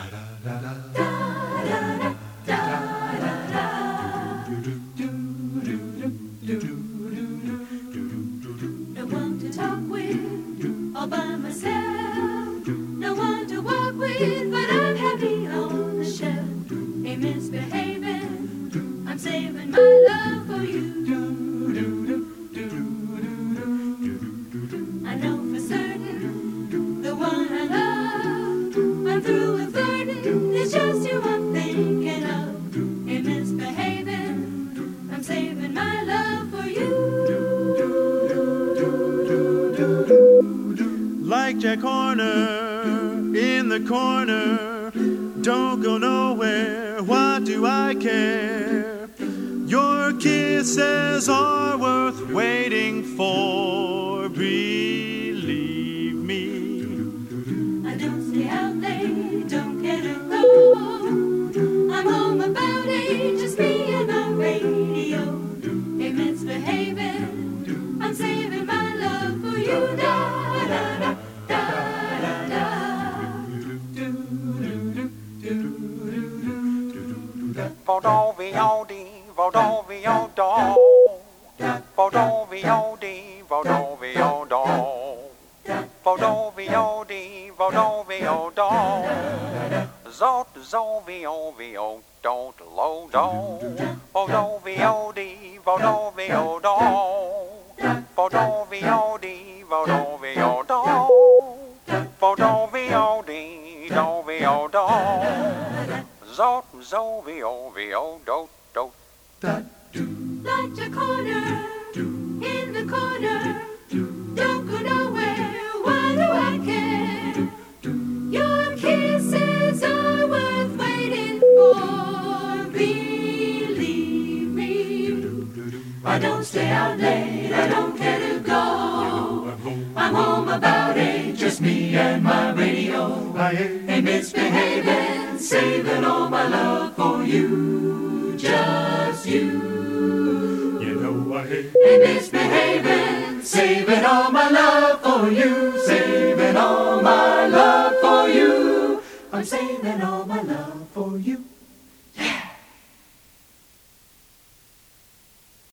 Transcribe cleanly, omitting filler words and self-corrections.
No one to talk with, all by myself. No one to walk with, but I'm happy on the shelf. Ain't misbehaving, I'm saving my love for you. I know for certain, the one I love, I'm through with flirting, it's just you I'm thinking of. Ain't misbehaving, I'm saving my love for you. Like Jack Horner in the corner, don't go nowhere, what do I care? Your kisses are worth waiting for, believe me. I don't stay out late, don't care to go. I'm home about 8, just me and my radio. Ain't misbehaving, I'm saving my love for you. Da da da da da da. Vào đâu vì nhau đi, vào đâu vì nhau đó. Vào đâu vì nhau đi, vào đâu vì nhau đó. Vào đâu vì nhau đi, vào đâu vì nhau đó. Rót dâu vì nhau đâu từ lâu đâu. Vào đâu vì nhau đi, vào đâu vì nhau đó. Vào đâu vì nhau đi, vào đâu vì nhau đó. Vào đâu vì nhau đi, đâu vì nhau đó. Rót dâu vì nhau đâu đâu. Like a corner, in the corner, don't go nowhere, why do I care? Your kisses are worth waiting for, believe me. I don't stay out late, I don't care to go. I'm home about 8, just me and my radio. Ain't misbehaving, saving all my love for you, just you. Ain't misbehaving, saving all my love for you, saving all my love for you. I'm saving all my love.